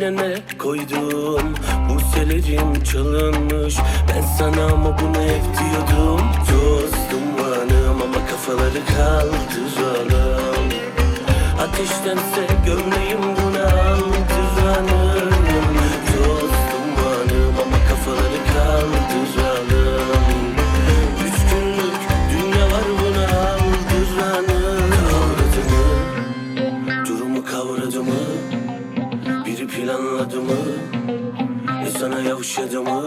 çene koydum. Burselerim çalınmış, ben sana ama bunu hep diyordum. Toz dumanım ama kafaları kaldıralım. Ateştense gömleğim buna aldıranım. Toz dumanım ama kafaları kaldıralım. 3 günlük dünya var buna aldıranım. Kavradı mı? Durumu kavradı mı? Biri planladı mı? Sana yavşadı mı?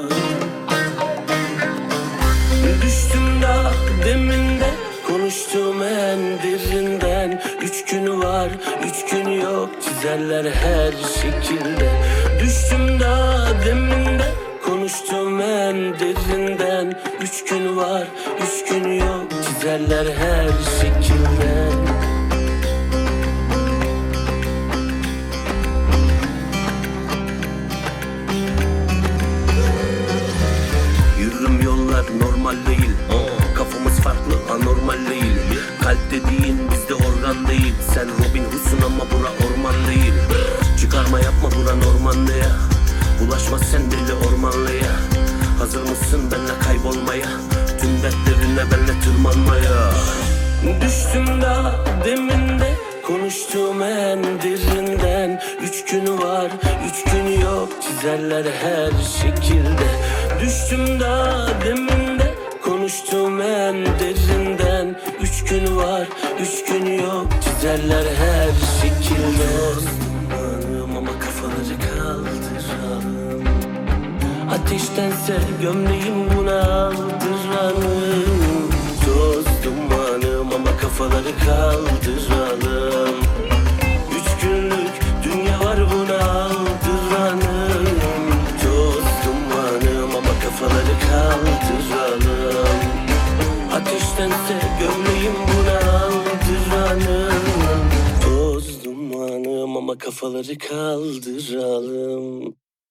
Düştüm daha deminde, konuştuğum en derinden. 3 günü var, 3 günü yok, çizerler her şekilde. Düştüm daha deminde, konuştuğum en derinden. 3 günü var, 3 günü yok, çizerler her şekilde. Yürürüm yollar normal değil, kafamız farklı anormal değil. Kalp dediğin bizde organ değil. Sen Robin Hood'sun ama bura orman değil. Çıkarma yapma bura Normandiya. Bulaşma sen deli ormanlıya. Hazır mısın benimle kaybolmaya? Tüm dertlerine benimle tırmanmaya. Düştüm daha deminde, konuştuğum en derinden. 3 günü var, 3 günü yok, çizerler her şekilde. Düştüm daha deminde, konuştuğum en derinden. 3 günü var, 3 günü yok, çizerler her şekilde. Dumanım ama kafaları kaldıralım. Ateştense gömleğim buna aldıranım. Toz dumanım ama kafaları kaldıralım. 3 günlük dünya var buna aldıranım. Toz dumanım ama kafaları kaldıralım. Ateştense gömleğim buna aldıranım. Toz dumanım ama kafaları kaldıralım.